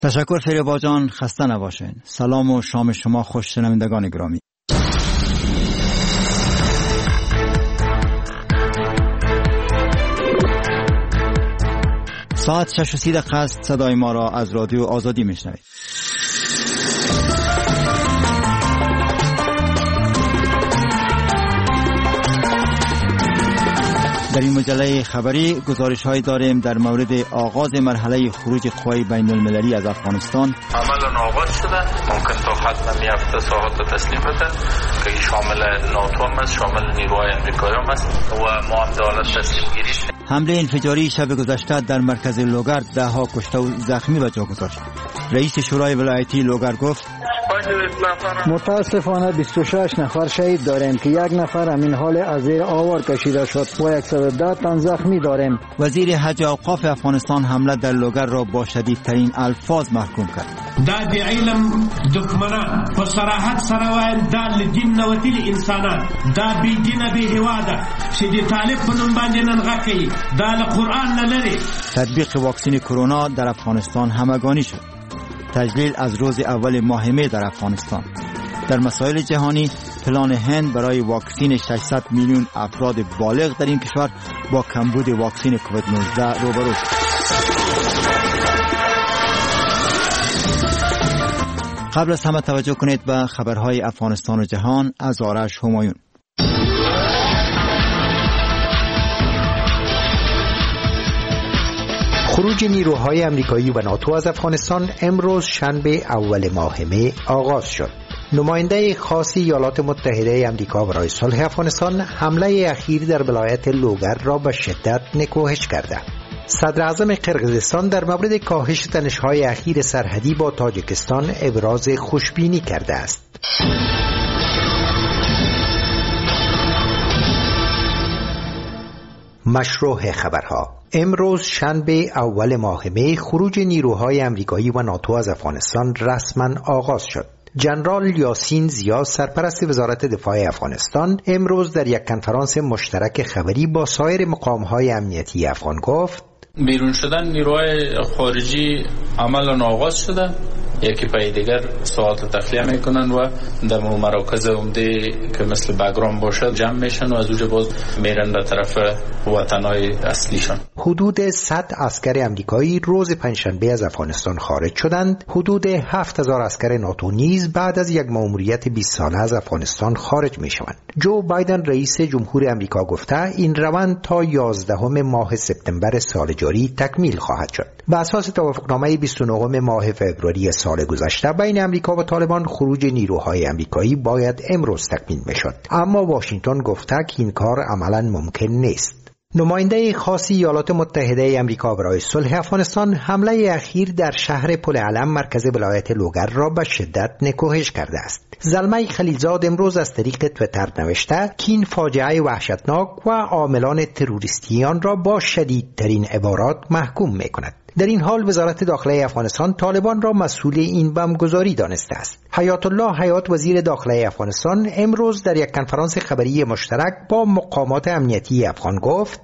تشکر فریبا جان، خسته نباشین. سلام و شام شما خوش شنوندگان گرامی. ساعت 6:30 است. صدای ما را از رادیو آزادی میشنوید. در این مجله خبری گزارش‌هایی داریم در مورد آغاز مرحله خروج قوای بین‌المللی از افغانستان. عمل آغاز شده، ممکن تا ختم هفته ساعت تسلیم بده که شامل ناتو هم است، شامل نیروهای امریکایی هم است و ما هم دولت تسلیم گیری. حمله انفجاری شب گذشته در مرکز لوگر 10 کشته و زخمی به جا گذاشت. رئیس شورای ولایتی لوگر گفت متاسفانه 26 نفر شهید داریم که یک نفر همین حال از زیر آوار کشیده شد و 110 تن زخمی داریم. وزیر حج و اوقاف افغانستان حمله در لوگر را با شدیدترین الفاظ محکوم کرد. دا د علم دښمنان په صراحت سره وایم دا له دین نه وتلي انسانان دا بې دینه بې هېواده چې د طالب په نوم باندې ننغه کوي دا له قرآن نه لري. تطبیق واکسین کرونا در افغانستان همگانی شد. تجلیل از روز اول ماه می در افغانستان. در مسائل جهانی پلان هند برای واکسین 600 میلیون افراد بالغ در این کشور با کمبود واکسین کووید 19 روبرو شد. قبل از همه توجه کنید به خبرهای افغانستان و جهان از آرش همایون. خروج نیروهای امریکایی و ناتو از افغانستان امروز شنبه اول ماه می آغاز شد. نماینده خاص ایالات متحده امریکا برای صلح افغانستان حمله اخیر در ولایت لوگر را به شدت نکوهش کرده. صدر اعظم قرقیزستان در مورد کاهش تنش‌های اخیر سرحدی با تاجیکستان ابراز خوشبینی کرده است. مشروع خبرها. امروز شنبه اول ماه می خروج نیروهای امریکایی و ناتو از افغانستان رسما آغاز شد. جنرال یاسین زیا سرپرست وزارت دفاع افغانستان امروز در یک کنفرانس مشترک خبری با سایر مقام‌های امنیتی افغان گفت بیرون شدن نیروهای خارجی عمل آغاز شده، یکی پای دیگر ساعت تخلیه میکنن و در مراکز عمده که مثل بگرام باشد جمع میشن و از اونجا باز میرن به طرف وطنهای اصلیشان. حدود 100 عسکر امریکایی روز پنجشنبه از افغانستان خارج شدند. حدود 7000 عسکر ناتو نیز بعد از یک مأموریت 20 ساله از افغانستان خارج میشوند. جو بایدن رئیس جمهور امریکا گفته این روند تا 11 ماه سپتامبر سال جاری تکمیل خواهد شد. بر اساس توافقنامه 29 ماه فوریه سال گذشته بین امریکا و طالبان خروج نیروهای امریکایی باید امروز تکمیل میشد، اما واشنگتن گفته که این کار عملاً ممکن نیست. نماینده خاص ایالات متحده امریکا برای صلح افغانستان حمله اخیر در شهر پل علم مرکز ولایت لوگر را به شدت نکوهش کرده است. زلمه خلیلزاد امروز از طریق تویتر نوشته که این فاجعه وحشتناک و عاملان تروریستی آن را با شدیدترین عبارات محکوم می‌کند. در این حال وزارت داخله افغانستان طالبان را مسئول این بمبگذاری دانسته است. حیات الله حیات وزیر داخله افغانستان امروز در یک کنفرانس خبری مشترک با مقامات امنیتی افغان گفت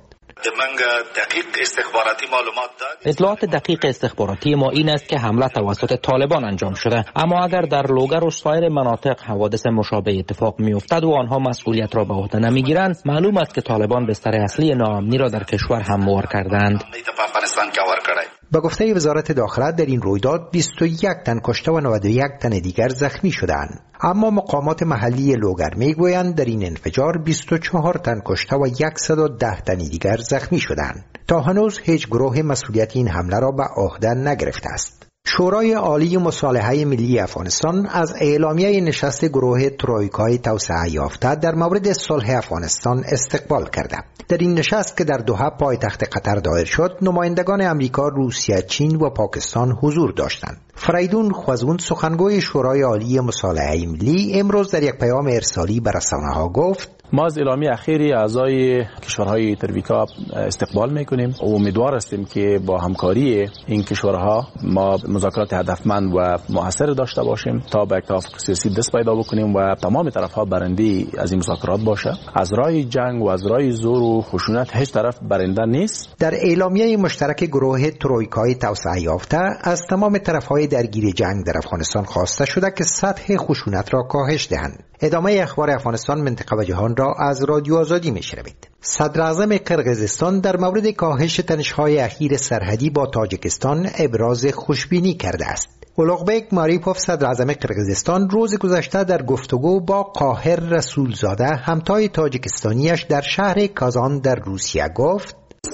اطلاعات دقیق استخباراتی ما این است که حمله توسط طالبان انجام شده، اما اگر در لوگر و سایر مناطق حوادث مشابه اتفاق میافتد و آنها مسئولیت را به عهده نمیگیرند، معلوم است که طالبان بستر اصلی ناامنی را در کشور هموار کردند. با گفته وزارت داخله در این رویداد 21 تن کشته و 91 تن دیگر زخمی شدند، اما مقامات محلی لوگر میگویند در این انفجار 24 تن کشته و 110 تن دیگر زخمی شدند. تا هنوز هیچ گروه مسئولیت این حمله را به عهده نگرفته است. شورای عالی مصالحه ملی افغانستان از اعلامیه نشست گروه ترویکای توسعه یافته در مورد صلح افغانستان استقبال کرده. در این نشست که در دوحه پایتخت قطر دایر شد، نمایندگان امریکا، روسیه، چین و پاکستان حضور داشتند. فریدون خوازون سخنگوی شورای عالی مصالحه ملی امروز در یک پیام ارسالی به رسانه‌ها گفت ما از اعلامیه اخیری اعضای کشورهای ترویکا استقبال میکنیم و امیدوار هستیم که با همکاری این کشورها ما مذاکرات هدفمند و مؤثر داشته باشیم تا به توافق سیاسی دست پیدا بکنیم و تمام طرفها برنده از این مذاکرات باشه. از راه جنگ و از راه زور و خشونت هیچ طرف برنده نیست. در اعلامیه مشترک گروه ترویکای توسعه یافته از تمام طرفهای درگیر جنگ در افغانستان خواسته شده که سطح خشونت را کاهش دهند. ادامه اخبار افغانستان، منطقه و جهان را از رادیو آزادی میشنوید. صدر اعظم قرقیزستان در مورد کاهش تنش‌های اخیر سرحدی با تاجیکستان ابراز خوشبینی کرده است. اولوغبک ماریپوف، صدر اعظم قرقیزستان، روز گذشته در گفتگو با قاهر رسولزاده، همتای تاجیکستانیش در شهر کازان در روسیه گفت: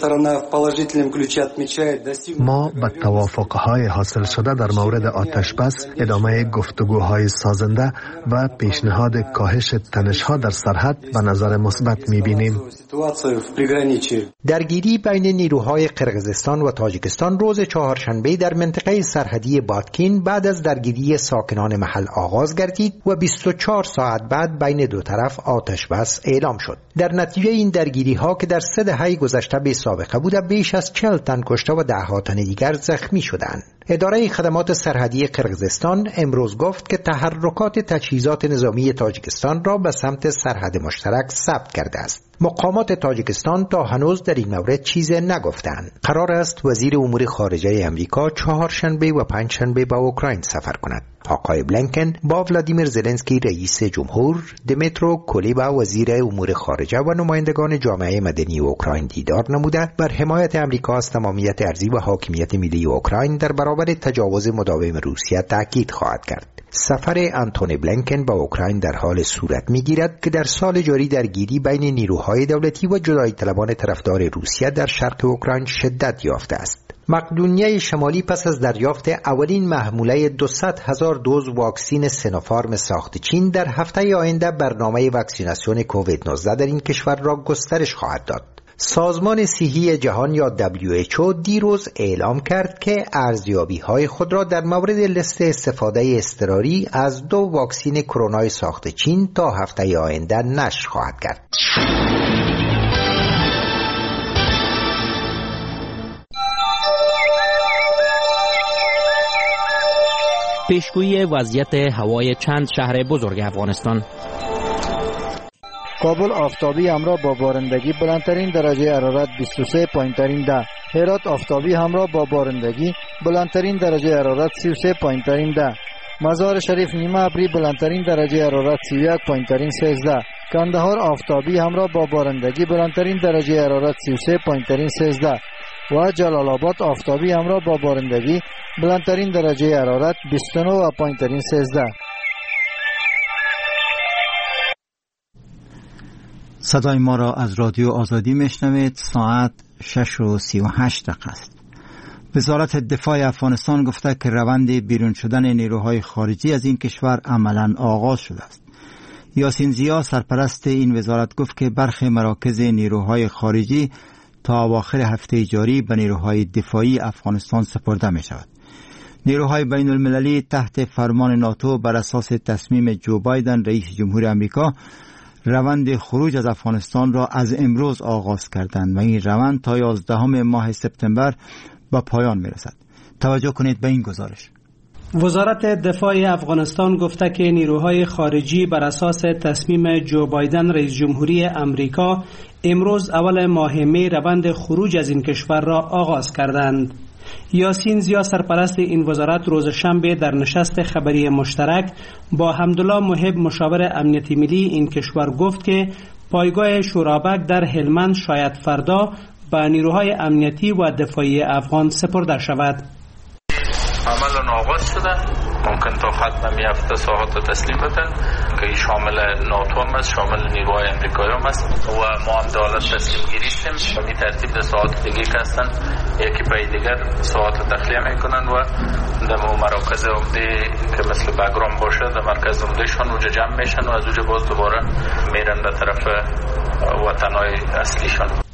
ما با توافق‌های حاصل شده در مورد آتش بس، ادامه گفتگوهای سازنده و پیشنهاد کاهش تنش‌ها در سرحد به نظر مثبت می‌بینیم. درگیری بین نیروهای قرقیزستان و تاجیکستان روز چهارشنبه در منطقه سرحدی باتکین بعد از درگیری ساکنان محل آغاز گردید و 24 ساعت بعد بین دو طرف آتش بس اعلام شد. در نتیجه این درگیری‌ها که در 3 دهه گذشته به سابقه بوده، بیش از 40 تن کشته و ده‌ها تن دیگر زخمی شدند. اداره خدمات سرحدی قرقیزستان امروز گفت که تحرکات تجهیزات نظامی تاجیکستان را به سمت سرحد مشترک ثبت کرده است. مقامات تاجیکستان تا هنوز در این مورد چیزی نگفتند. قرار است وزیر امور خارجه امریکا چهارشنبه و پنجشنبه به اوکراین سفر کند. آقای بلینکن با ولادیمیر زلنسکی رئیس جمهور، دمیترو کلیبا وزیر امور خارجه و نمایندگان جامعه مدنی اوکراین دیدار نموده بر حمایت امریکا از تمامیت ارضی و حاکمیت ملی اوکراین در برابر تجاوز مداوم روسیه تاکید خواهد کرد. سفر آنتونی بلینکن به اوکراین در حال صورت می‌گیرد که در سال جاری درگیری بین نیروهای دولتی و جدایی طلبان طرفدار روسیه در شرق اوکراین شدت یافته است. مقدونیه شمالی پس از دریافت اولین محموله 200,000 دوز واکسین سینوفارم ساخت چین در هفته آینده برنامه واکسیناسیون کووید 19 در این کشور را گسترش خواهد داد. سازمان صحی جهان یا WHO دیروز اعلام کرد که ارزیابی‌های خود را در مورد لیست استفاده اضطراری از 2 واکسین کرونا ساخت چین تا هفته آینده نشر خواهد کرد. پیشگویی وضعیت هوای چند شهر بزرگ افغانستان. کابل آفتابی همراه با بارندگی، بلندترین درجه حرارت 23، پایینترین 10. هرات آفتابی همراه با بارندگی، بلندترین درجه حرارت 33، پایینترین 10. مزار شریف نیمه ابری، بلندترین درجه حرارت 31، پایینترین 13. کندهار آفتابی همراه با بارندگی، بلندترین درجه حرارت 33، پایینترین 13. و جلال آباد آفتابی همراه با بارندگی، بلندترین درجه حرارت 29 و پایینترین 13. صدای ما را از رادیو آزادی میشنوید. ساعت 6:38 است. وزارت دفاع افغانستان گفته که روند بیرون شدن نیروهای خارجی از این کشور عملاً آغاز شده است. یاسین زیا، سرپرست این وزارت، گفت که برخی مراکز نیروهای خارجی تا اواخر هفته جاری به نیروهای دفاعی افغانستان سپرده می شود. نیروهای بین المللی تحت فرمان ناتو بر اساس تصمیم جو بایدن رئیس جمهور امریکا روند خروج از افغانستان را از امروز آغاز کردند و این روند تا 11 ماه سپتامبر به پایان می رسد. توجه کنید به این گزارش. وزارت دفاع افغانستان گفته که نیروهای خارجی بر اساس تصمیم جو بایدن رئیس جمهوری امریکا امروز اول ماه می روند خروج از این کشور را آغاز کردند. یاسین زیا، سرپرست این وزارت، روز شنبه در نشست خبری مشترک با حمدالله محب، مشاور امنیتی ملی این کشور، گفت که پایگاه شورابک در هلمند شاید فردا به نیروهای امنیتی و دفاعی افغان سپرده شود. عمل آغاز شده، ممکن تا ختم می هفته ساعات تسلیم بدن که شامل ناتو هم است، شامل نیروهای امریکایی هم است و ما هم دولت تسلیم گیریستیم. به این ترتیب در ساعت دیگه که هستن یکی پای دیگر ساعت تخلیه میکنن و در مراکز عمده که مثل بگرام باشه در مرکز عمده شان اوجا جمع میشن و از اوجا باز دوباره میرن به طرف وطنهای اصلیشان.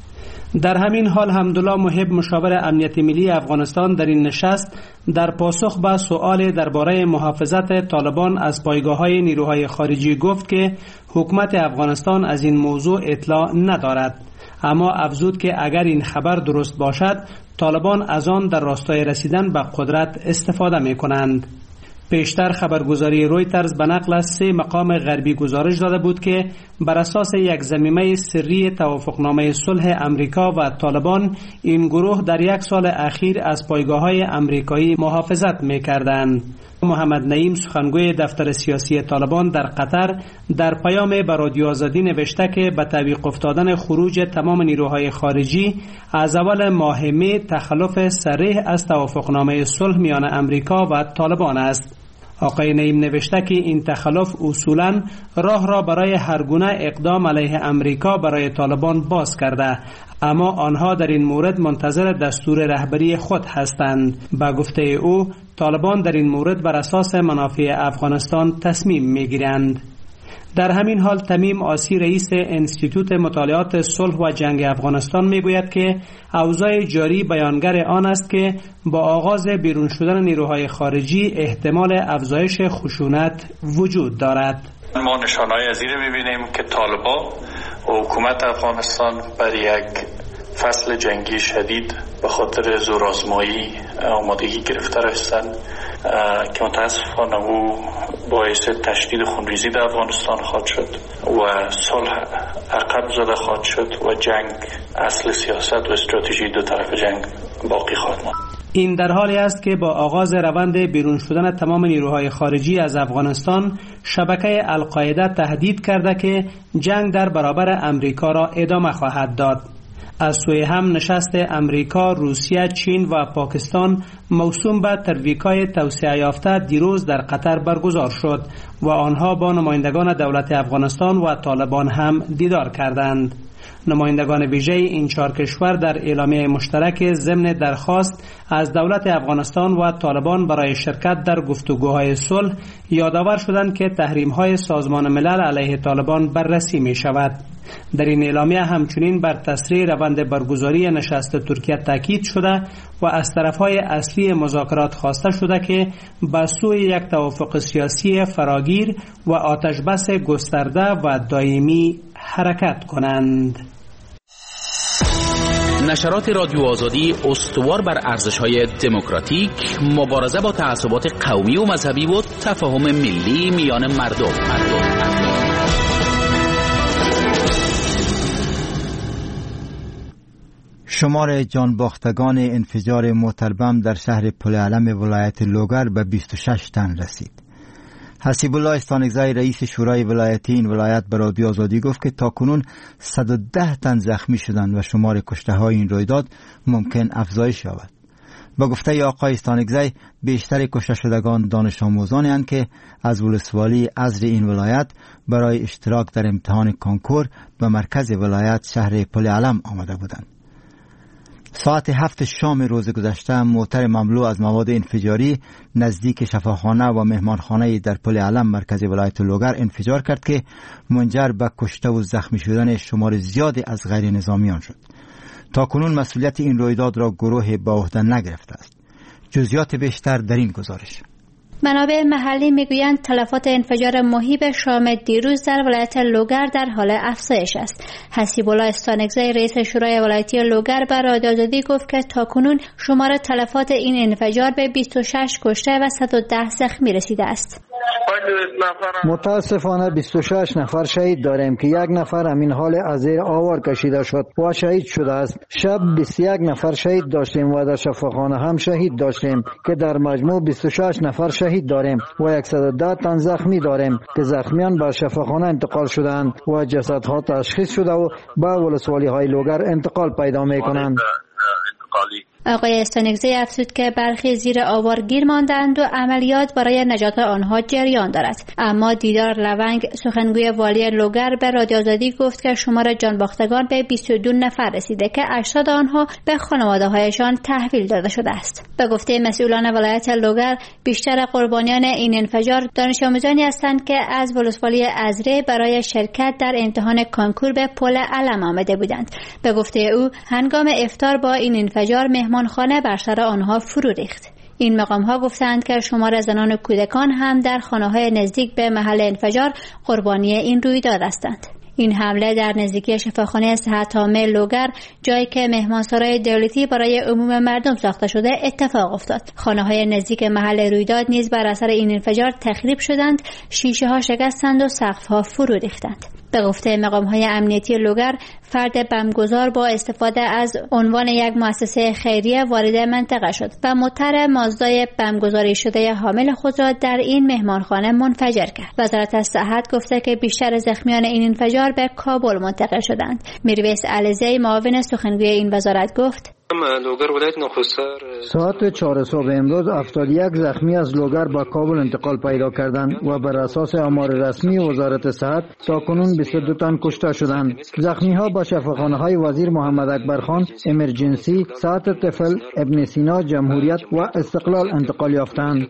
در همین حال حمدالله محب مشاور امنیت ملی افغانستان در این نشست در پاسخ به سؤال درباره محافظت طالبان از پایگاه‌های نیروهای خارجی گفت که حکومت افغانستان از این موضوع اطلاع ندارد، اما افزود که اگر این خبر درست باشد طالبان از آن در راستای رسیدن به قدرت استفاده می‌کنند. پیشتر خبرگزاری رویترز به نقل از 3 مقام غربی گزارش داده بود که بر اساس یک ضمیمه سری توافقنامه صلح امریکا و طالبان این گروه در 1 سال اخیر از پایگاه‌های امریکایی محافظت می‌کردند. محمد نعیم سخنگوی دفتر سیاسی طالبان در قطر در پیام به رادیو آزادی نوشته که به تعویق افتادن خروج تمام نیروهای خارجی از اول ماه می تخلف صریح از توافقنامه صلح میان امریکا و طالبان است. آقای نعیم نوشته که این تخلف اصولاً راه را برای هر گونه اقدام علیه امریکا برای طالبان باز کرده، اما آنها در این مورد منتظر دستور رهبری خود هستند. به گفته او طالبان در این مورد بر اساس منافع افغانستان تصمیم میگیرند. در همین حال تمیم آسی رئیس انستیتوت مطالعات صلح و جنگ افغانستان میگوید که اوضاع جاری بیانگر آن است که با آغاز بیرون شدن نیروهای خارجی احتمال افزایش خشونت وجود دارد. ما نشانه‌های از این می‌بینیم که طالبان و حکومت افغانستان بر یک فصل جنگی شدید به خاطر زورآزمایی آمادگی گرفته هستند که متاسفانه او باعث تشدید خونریزی در افغانستان خواهد شد و صلح عقب زده خواهد شد و جنگ اصل سیاست و استراتژی دو طرف جنگ باقی خواهد ماند. این در حالی است که با آغاز روند بیرون شدن تمام نیروهای خارجی از افغانستان شبکه القاعده تهدید کرده که جنگ در برابر امریکا را ادامه خواهد داد. از سوی هم نشست امریکا، روسیه، چین و پاکستان موسوم به ترویکای توسعه یافته دیروز در قطر برگزار شد و آنها با نمایندگان دولت افغانستان و طالبان هم دیدار کردند. نمایندگان ویژه این 4 کشور در اعلامیه مشترک ضمن درخواست از دولت افغانستان و طالبان برای شرکت در گفتگوهای صلح یادآور شدند که تحریم‌های سازمان ملل علیه طالبان بررسی می‌شود. در این اعلامیه همچنین بر تسریع روند برگزاری نشست ترکیه تاکید شده و از طرف‌های اصلی مذاکرات خواسته شده که به سوی یک توافق سیاسی فراگیر و آتشبس گسترده و دائمی حرکت کنند. نشرات رادیو آزادی استوار بر ارزش‌های دموکراتیک، مبارزه با تعصبات قومی و مذهبی و تفاهم ملی میان مردم. شمار جانباختگان انفجار موتربم در شهر پل علم ولایت لوگر به 26 تن رسید. حسیب الله استانگزی رئیس شورای ولایتی این ولایت به رادیو آزادی گفت که تاکنون 110 تن زخمی شدند و شمار کشته های این رویداد ممکن افزایش یابد. با گفته آقای استانگزی بیشتر کشته شدگان دانش آموزانی اند که از ولسوالی عزر این ولایت برای اشتراک در امتحان کنکور به مرکز ولایت شهر پل علم آمده بودند. ساعت 7 شام روز گذشته موتر مملو از مواد انفجاری نزدیک شفاخانه و مهمانخانه در پل علم مرکز ولایت لوگر انفجار کرد که منجر به کشته و زخمی شدن شمار زیادی از غیر نظامیان شد. تاکنون مسئولیت این رویداد را گروه به عهده نگرفته است. جزئیات بیشتر در این گزارش. منابع محلی میگویند تلفات انفجار مهیب شام دیروز در ولایت لوگر در حال افزایش است. حسیب الله استانگزی رئیس شورای ولایتی لوگر به رادیو آزادی گفت که تاکنون شمار تلفات این انفجار به 26 کشته و 110 زخمی رسیده است. متاسفانه 26 نفر شهید داریم که 1 نفر همین حال از زیر آوار کشیده شد و شهید شده است. شب 21 نفر شهید داشتیم و در شفاخانه هم شهید داشتیم که در مجموع 26 نفر شهید داریم و 110 تن زخمی داریم که زخمیان به شفاخانه انتقال شدند و جسدها تشخیص شده و به ولسوالی های لوگر انتقال پیدا می کنند. آقای استانگزی افزود که برخی زیر آوار گیر ماندند و عملیات برای نجات آنها جریان دارد. اما دیدار لونگ سخنگوی والی لوگر به رادیو آزادی گفت که شمار جانباختگان به 22 نفر رسیده که 80 آنها به خانواده‌هایشان تحویل داده شده است. به گفته مسئولان ولایت لوگر بیشتر قربانیان این انفجار دانش آموزانی هستند که از ولسوالی ازره برای شرکت در امتحان کانکور به پل علم آمده بودند. به گفته او هنگام افطار با این انفجار مهمانخانه بر سر آنها فرو ریخت. این مقام‌ها گفتند که شمار زنان و کودکان هم در خانه‌های نزدیک به محل انفجار قربانی این رویداد هستند. این حمله در نزدیکی شفاخانه صحت عامه لوگر، جایی که مهمانسرای دولتی برای عموم مردم ساخته شده، اتفاق افتاد. خانه‌های نزدیک محل رویداد نیز بر اثر این انفجار تخریب شدند، شیشه‌ها شکستند و سقف‌ها فرو ریختند. به گفته مقام‌های امنیتی لوگر، فرد بمبگذار با استفاده از عنوان یک مؤسسه خیریه وارد منطقه شد و موتور مازدای بمبگذاری شده حامل خود را در این مهمانخانه منفجر کرد. وزارت صحت گفته که بیشتر زخمیان این انفجار به کابل منتقل شدند. میرویس علیزی معاون سخنگوی این وزارت گفت: ساعت 4 صبح امروز 71 زخمی از لوگر به کابل انتقال پیدا کردند و بر اساس آمار رسمی وزارت صحت تاکنون 22 تن کشته شدند. زخمی ها به شفاخانه‌های وزیر محمد اکبر خان، امرجنسی، ساعت طفل، ابن سینا، جمهوریت و استقلال انتقال یافتند.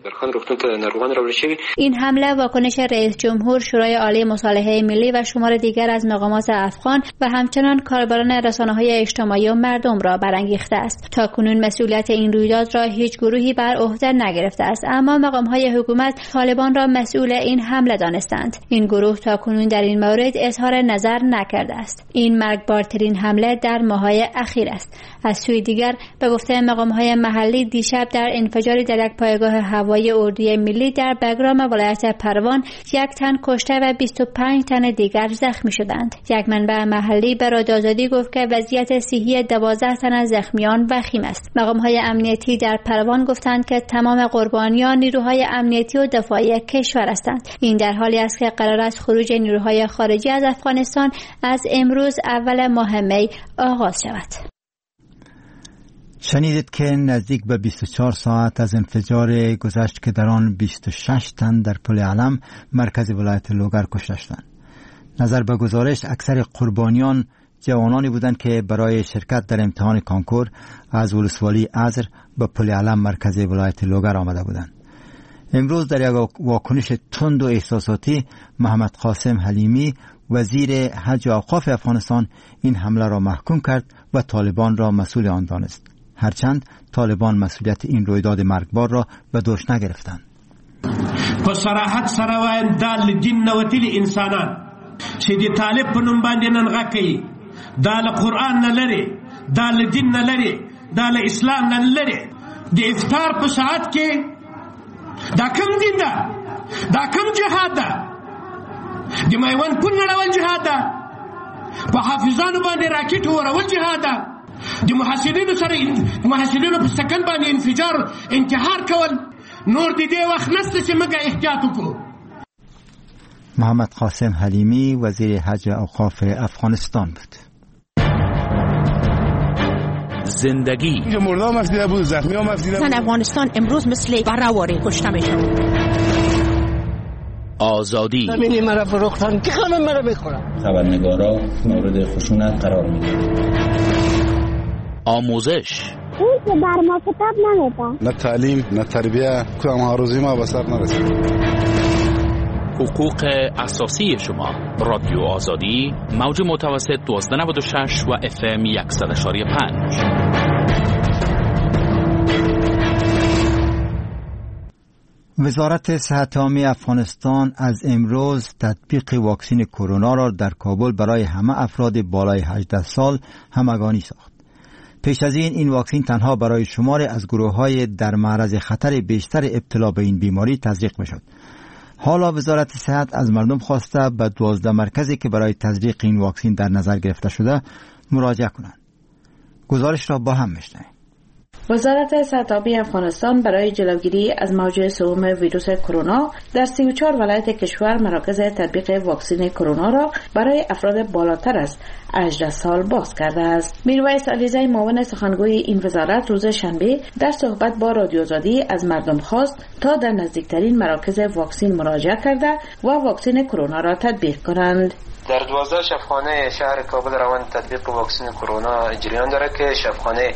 این حمله واکنش رئیس جمهور، شورای عالی مصالحه ملی و شمار دیگر از مقامات افغان و همچنان کاربران رسانه‌های اجتماعی و مردم را برانگیخته است. تاکنون مسئولیت این رویداد را هیچ گروهی بر عهده نگرفته است، اما مقام‌های حکومت طالبان را مسئول این حمله دانستند. این گروه تاکنون در این مورد اظهار نظر نکرده است. این مرگبارترین حمله در ماه‌های اخیر است. از سوی دیگر به گفته مقام‌های محلی، دیشب در انفجاری در یک پایگاه هوایی اردوی ملی در بگرام ولایت پروان 1 تن کشته و 25 تن دیگر زخمی شدند. یک منبع محلی به رادیو آزادی گفت که وضعیت صحی 12 تن از زخمیان وخیم است. مقام‌های امنیتی در پروان گفتند که تمام قربانیان نیروهای امنیتی و دفاعی کشور هستند. این در حالی است که قرار است خروج نیروهای خارجی از افغانستان از امروز اول ماه می آغاز شود. شنیدید که نزدیک به 24 ساعت از انفجار گذشت که در آن 26 تن در پل علم مرکز ولایت لوگر کشته شدند. نظر به گزارش اکثر قربانیان جوانانی بودند که برای شرکت در امتحان کانکور از ولسوالی ازر به پل علم مرکز ولایت لوگر آمده بودند. امروز در یک واکنش تند و احساساتی، محمد قاسم حلیمی وزیر حج و اوقاف افغانستان این حمله را محکوم کرد و طالبان را مسئول آن دانست، هرچند طالبان مسئولیت این رویداد مرگبار را به دوش نگرفتند. په صراحت سره وایم دا له دین نه وتلي انسانان چې د طالب په نوم باندې نن غږ کوي، دا له قرآن نه لرې، دا له دین نه لرې، دا له اسلام نه لرې. د افطار په ساعت کې دا کوم دین ده؟ دا کوم جهاد ده؟ د میوند پل نړول جهاد ده؟ په حافظانو باندې راکټ ورول جهاد ده؟ د محصلینو سره محصلینو په سکن باندې انفجار انتحار کول نور د دې وخت نسته چې موږ احتیاط وکړو. محمد قاسم حلیمی وزیر حج و اوقاف افغانستان بود. زندگی مردم افزیده بود، زخمی هم افزیده بود. افغانستان امروز مثل برآوری کشته میشه. آزادی همینی مرا فروختن که همه مرا بخورن. خبرنگارا مورد خشونت قرار میگیرن. آموزش این که بر ما کتاب نمیده، نه تعلیم نه تربیه، که هم روزی ما به سر نرسید. حقوق اساسی شما. رادیو آزادی، موج متوسط 1296 و FM 100.5. وزارت صحت عامه افغانستان از امروز تطبیق واکسن کرونا را در کابل برای همه افراد بالای 18 سال همگانی ساخت. پیش از این واکسن تنها برای شماری از گروه‌های در معرض خطر بیشتر ابتلا به این بیماری تزریق می‌شد. حالا وزارت صحت از مردم خواسته به 12 مرکزی که برای تزریق این واکسن در نظر گرفته شده مراجعه کنند. گزارش را با هم میشنویم. وزارت صحت عامه افغانستان برای جلوگیری از موج سوم ویروس کرونا در 34 ولایت کشور مراکز تطبیق واکسن کرونا را برای افراد بالاتر از 18 سال باز کرده است. میرویس علیزی معاون سخنگوی این وزارت روز شنبه در صحبت با رادیو آزادی از مردم خواست تا در نزدیکترین مراکز واکسن مراجعه کرده و واکسن کرونا را تطبیق کنند. در 12 شفاخانه شهر کابل روند تطبیق واکسن کرونا جریان داره که شفاخانه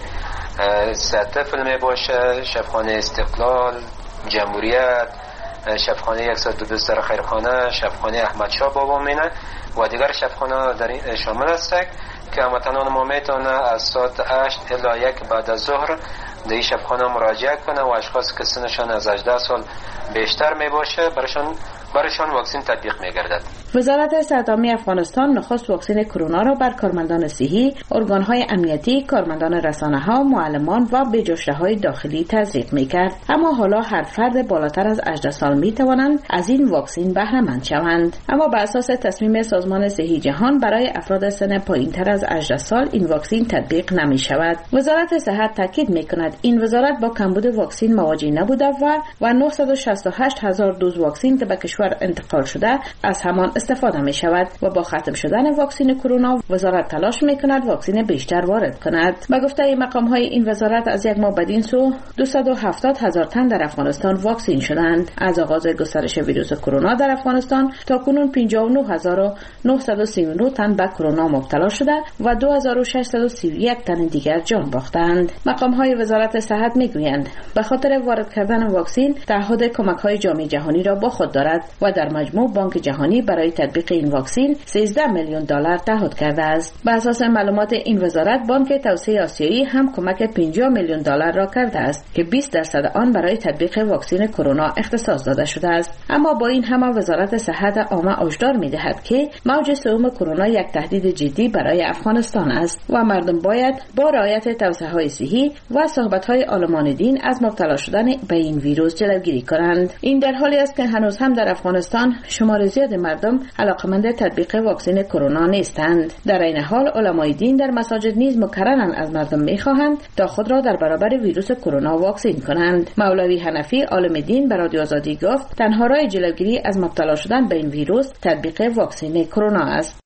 سطف می باشه، شفاخانه استقلال، جمهوریت، شفاخانه 102 در خیرخانه، شفاخانه احمد شاه بابا مینه و دیگر شفاخانه در این شامل است که هموطنان ما میتونه از ساعت 8 الی 1 بعد از ظهر در این شفاخانه مراجعه کنه و اشخاص که سنشان از 18 سال بیشتر می باشه برایشان واکسن تطبیق می گردد. وزارت صحت عامه افغانستان نخست واکسن کرونا را بر کارمندان صحی، ارگان‌های امنیتی، کارمندان رسانه‌ها، معلمان و بجشته‌های داخلی تزریق می‌کرد. اما حالا هر فرد بالاتر از 18 سال می‌توانند از این واکسن بهره مند شوند. اما بر اساس تصمیم سازمان صحی جهان برای افراد سن پایین‌تر از 18 سال این واکسن تطبیق نمی‌شود. وزارت صحت تاکید می‌کند این وزارت با کمبود واکسن مواجه نبوده و 968 هزار دوز واکسن که به کشور انتقال شده از همان استفاده می شود و با ختم شدن واکسن کرونا وزارت تلاش می کند واکسن بیشتر وارد کند. به گفته مقام های این وزارت از یک ماه بدین سو 270 هزار تن در افغانستان واکسن شدند. از آغاز گسترش ویروس کرونا در افغانستان تا کنون 59939 تن به کرونا مبتلا شده و 2631 تن دیگر جان باختند. مقام های وزارت صحت می گویند به خاطر وارد کردن واکسن تعهد کمک های جامعه جهانی را با خود دارد و در مجموع بانک جهانی برای تطبیق این واکسن 13 میلیون دلار تعهد کرده است. بر اساس معلومات این وزارت بانک توسعه آسیایی هم کمک 50 میلیون دلار را کرده است که 20% آن برای تطبیق واکسن کرونا اختصاص داده شده است. اما با این همه وزارت صحت عامه هشدار می‌دهد که موج سوم کرونا یک تهدید جدی برای افغانستان است و مردم باید با رعایت توصیه‌های صحی و صحبت‌های عالمان دین از مبتلا شدن به این ویروس جلوگیری کنند. این در حالی است که هنوز هم در افغانستان شمار زیاد مردم علاقمند تطبیق واکسن کرونا نیستند. در این حال علمای دین در مساجد نیز مکرراً از مردم می‌خواهند تا خود را در برابر ویروس کرونا واکسن کنند. مولوی حنفی عالم دین به رادیو آزادی گفت تنها راه جلوگیری از مبتلا شدن به این ویروس تطبیق واکسن کرونا است.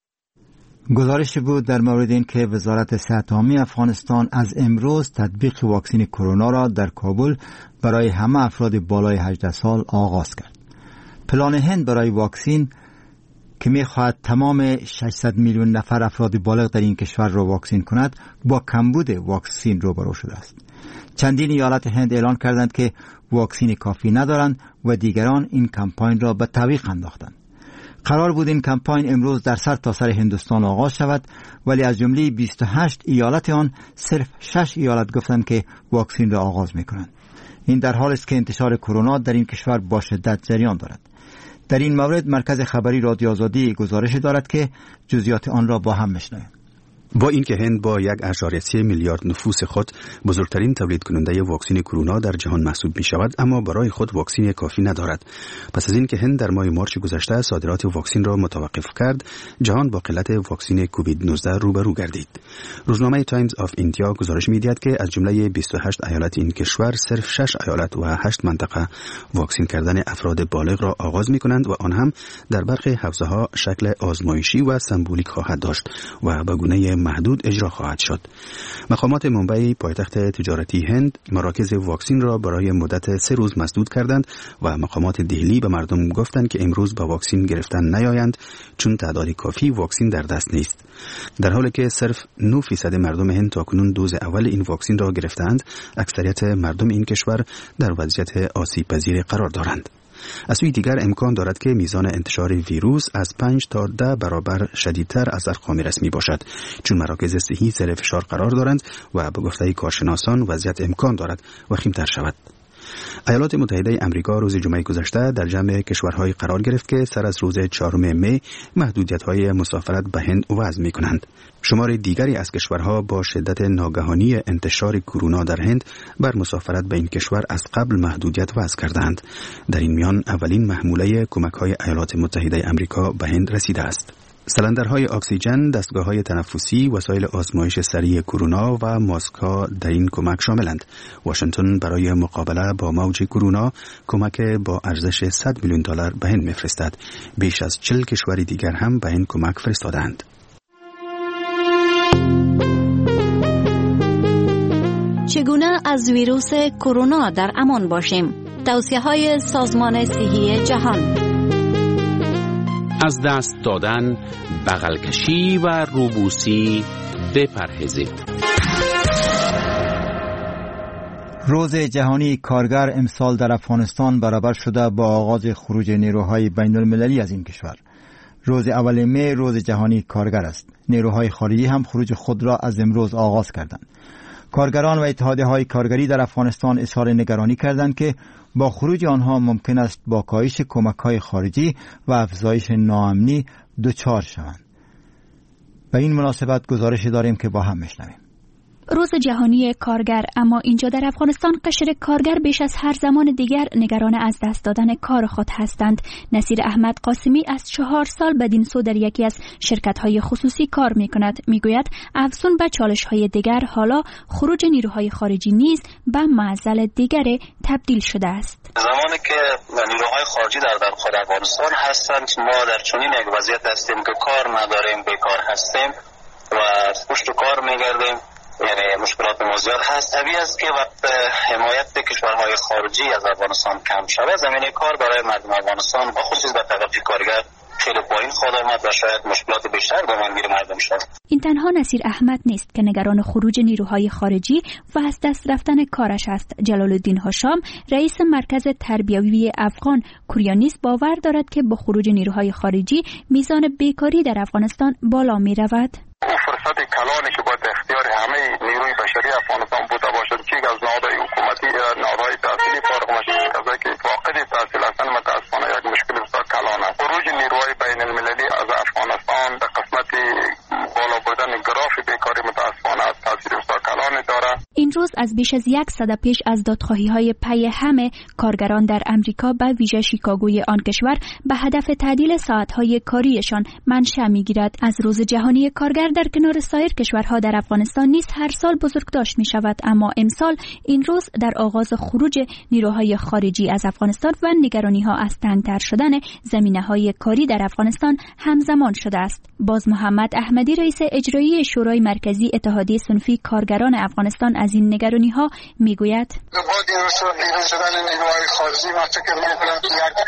گزارش بود در مورد این که وزارت صحت عامه افغانستان از امروز تطبیق واکسن کرونا را در کابل برای همه افراد بالای 18 سال آغاز کرد. پلان هند برای واکسن که می‌خواهد تمام 600 میلیون نفر افراد بالغ در این کشور را واکسن کند با کمبود واکسن روبرو شده است. چندین ایالت هند اعلان کردند که واکسن کافی ندارند و دیگران این کمپاین را به تعویق انداختند. قرار بود این کمپاین امروز در سرتاسر هندوستان آغاز شود، ولی از جمله 28 ایالت آن صرف 6 ایالت گفتند که واکسن را آغاز می‌کنند. این در حالی است که انتشار کرونا در این کشور با شدت جریان دارد. در این مورد مرکز خبری رادیو آزادی گزارش دارد که جزئیات آن را با هم میشنویم. با اینکه هند با 1.3 میلیارد نفوس خود بزرگترین تولید کننده واکسن کرونا در جهان محسوب می شود، اما برای خود واکسن کافی ندارد. پس از اینکه هند در ماه مارچ گذشته صادرات واکسن را متوقف کرد، جهان با قلت واکسن کووید 19 روبرو گردید. روزنامه تایمز آف ایندیا گزارش می دهد که از جمله 28 ایالت این کشور صرف 6 ایالت و 8 منطقه واکسن کردن افراد بالغ را آغاز می کنند و آن هم در برخی حوزه‌ها شکل آزمایشی و سمبولیک خواهد داشت و به گونه محدود اجرا خواهد شد. مقامات ممبئی پایتخت تجارتی هند مراکز واکسن را برای مدت 3 روز مسدود کردند و مقامات دهلی به مردم گفتند که امروز به واکسن گرفتن نیایند چون تعداد کافی واکسن در دست نیست. در حالی که صرف 9% مردم هند تاکنون دوز اول این واکسن را گرفتند، اکثریت مردم این کشور در وضعیت آسیب پذیر قرار دارند. از سوی دیگر امکان دارد که میزان انتشار ویروس از 5 تا 10 برابر شدیدتر از ارقام رسمی باشد، چون مراکز صحی زیر فشار قرار دارند و به گفته کارشناسان وضعیت امکان دارد وخیم‌تر شود. ایالات متحده آمریکا روز جمعه گذشته در جمع کشورهای قرار گرفت که سر از روز 4 می محدودیت‌های مسافرت به هند وضع می‌کنند. شمار دیگری از کشورها با شدت ناگهانی انتشار کرونا در هند بر مسافرت به این کشور از قبل محدودیت وضع کردند. در این میان اولین محموله کمک‌های ایالات متحده آمریکا به هند رسیده است. سلندرهای اکسیژن، دستگاه‌های تنفسی، وسایل آزمایش سریع کرونا و ماسک‌ها در این کمک شاملند. واشنگتن برای مقابله با موج کرونا کمک با ارزش $100 میلیون به هند می‌فرستد. بیش از 40 کشور دیگر هم به این کمک فرستادند. چگونه از ویروس کرونا در امان باشیم؟ توصیه‌های سازمان صحی جهان. از دست دادن، بغل کشی و روبوسی بپرهیزید. روز جهانی کارگر امسال در افغانستان برابر شده با آغاز خروج نیروهای بین المللی از این کشور. روز اول می روز جهانی کارگر است. نیروهای خارجی هم خروج خود را از امروز آغاز کردند. کارگران و اتحادیه‌های کارگری در افغانستان اظهار نگرانی کردند که با خروج آنها ممکن است با کاهش کمک‌های خارجی و افزایش ناامنی دچار شوند. به این مناسبت گزارش داریم که با هم بشنویم. روز جهانی کارگر، اما اینجا در افغانستان قشر کارگر بیش از هر زمان دیگر نگران از دست دادن کار خود هستند. نصیر احمد قاسمی از 4 سال بدین سو در یکی از شرکت‌های خصوصی کار می‌کند. می‌گوید افزون به چالش‌های دیگر حالا خروج نیروهای خارجی نیز به معضل دیگر تبدیل شده است. زمانی که نیروهای خارجی در خود افغانستان هستند، ما در چنین یک وضعیت هستیم که کار نداریم، بیکار هستیم و پشت کار می‌گردیم. یعنی مشکلات ما زیاد هست. طبیعی است که وقت حمایت کشورهای خارجی از افغانستان کم شود، زمینه کار برای مردم افغانستان با خصوص به طبقه کارگر خیلی پایین خواهد آمد و شاید مشکلات بیشتر دامنگیر مردم شود. این تنها نصیر احمد نیست که نگران خروج نیروهای خارجی و از دست رفتن کارش است. جلال الدین هاشم، رئیس مرکز تربیوی افغان کوریا نیز باور دارد که با خروج نیروهای خارجی میزان بیکاری در افغانستان بالا می رود. فرصت کلانی که باید اختیار همه نیروی بشری افغانستان بوده باشد، چی از نهادهای حکومتی، نهادهای تحصیلی فارغ نشده، کسایی که فاقد تحصیل هستند، متاسفانه یک مشکل بسیار کلان است. خروج نیروهای بین المللی از افغانستان در قسمت بالا بردن گراف بیکاری متاسفانه تاثیر بسیار کلانی دارد. این روز از بیش از 1 سده پیش از دادخواهی‌های پی همه کارگران در امریکا به ویژه شیکاگوی آن کشور به هدف تعدیل ساعت‌های کاریشان منشأ می‌گیرد. از روز جهانی کارگر در کنار سایر کشورها در افغانستان نیز هر سال بزرگداشت می‌شود، اما امسال این روز در آغاز خروج نیروهای خارجی از افغانستان و نگرانی‌ها از تنگ‌تر شدن زمینه‌های کاری در افغانستان همزمان شده است. باز محمد احمدی، رئیس اجرایی شورای مرکزی اتحادیه صنفی کارگران افغانستان، از این نگرانی‌ها می‌گوید: با دیروز شدن نیروهای خارجی ما فکر می‌کنم که یک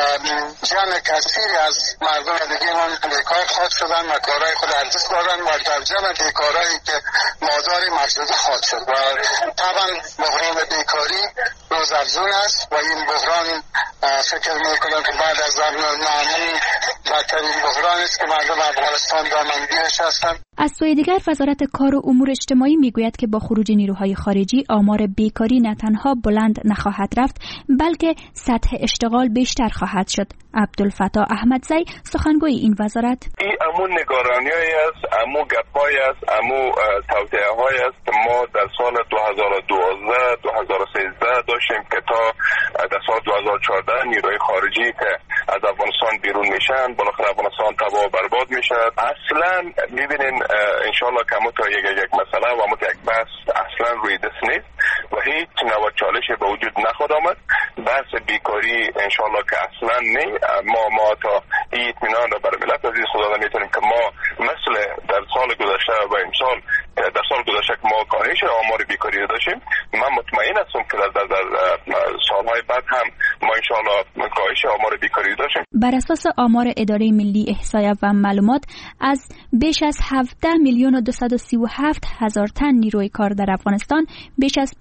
جمع کثیری از مردم دیگه ما بیکار خواهد شدن و کارهای خود از دست دادن و در جمع بیکارایی که مادار محدوده خواهد شد و طبعا بحران بیکاری روز افزون است و این بحران فکر می‌کنم که بعد از ناامنی بدترین بحران است که مردم افغانستان دامنگیرش هستند. از سوی دیگر وزارت کار و امور اجتماعی میگوید که با خروج نیروهای خارجی آمار بیکاری نه تنها بلند نخواهد رفت بلکه سطح اشتغال بیشتر خواهد شد. عبدالفتاح احمدزی، سخنگوی این وزارت: این امون نگرانی‌هایی است، امو گپ‌هایی است، امو توطئه‌هایی است که ما در سال 2012 2013 داشتیم که تا در سال 2014 نیروی خارجی که از افغانستان بیرون میشن بالاخره افغانستان تباه و برباد میشه. اصلا می‌بینین انشالله که تا یک مسئله و یک بحث اصلا روی دست نیست و هیچ نوع چالشی به وجود نخواهد آمد. بحث بیکاری انشالله که اصلا نه. ما تا این اطمینان را برای ملت عزیز خدا میتونیم که ما مثل در سال گذشته و امسال در سال گذشته که ما کاهش آمار بیکاری را داشتیم، من مطمئن هستم که در سالهای بعد هم ما انشالله کاهش آمار بیکاری داشتیم. بر اساس آمار اداره ملی احصایه و معلومات، از بیش از 17,237,000 تن نیروی کار در افغانستان، بیش از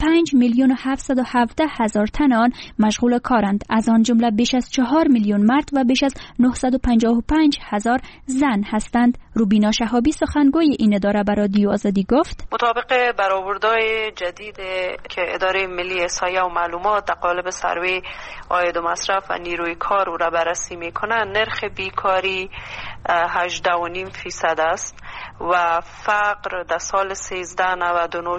5,717,000 تن آن مشغول کارند. از آن جمله بیش از 4 میلیون مرد و بیش از 955,000 زن هستند. روبینا شهابی، سخنگوی این اداره، به رادیو آزادی گفت: مطابق برآوردهای جدید که اداره ملی احصایه و معلومات در قالب سروی عاید و مصرف و نیروی کار را بررسی میکنند، نرخ بیکاری 18.5% است و فقر در سال 1399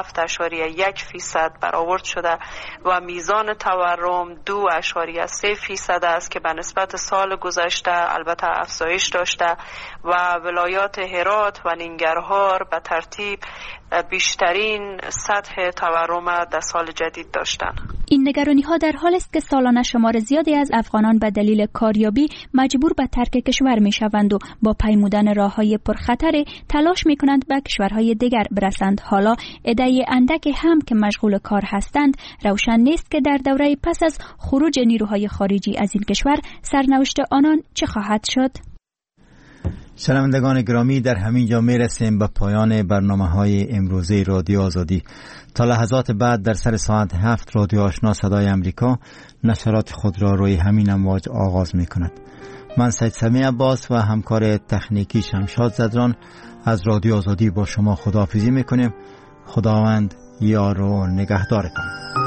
47.1% برآورد شده و میزان تورم 2.3% است که به نسبت سال گذشته البته افزایش داشته و ولایات هرات و ننگرهار به ترتیب بیشترین سطح تورم در سال جدید داشتند. این نگرانی ها در حال است که سالانه شمار زیادی از افغانان به دلیل کاریابی مجبور به ترک کشور می شوند و با پیمودن راههای پرخطر تلاش می کنند به کشورهای دیگر برسند. حالا عده اندک هم که مشغول کار هستند روشن نیست که در دوره پس از خروج نیروهای خارجی از این کشور سرنوشت آنان چه خواهد شد. شنوندگان گرامی، در همین جا می رسیم به پایان برنامه‌های امروزه رادیو آزادی. تا لحظات بعد در سر ساعت 7 رادیو آشنا صدای امریکا نشرات خود را روی همین امواج آغاز می کند. من سید سمی عباس و همکار تکنیکی شمشاد زدران از رادیو آزادی با شما خداحافظی می کنیم. خداوند یار و نگهدارتان.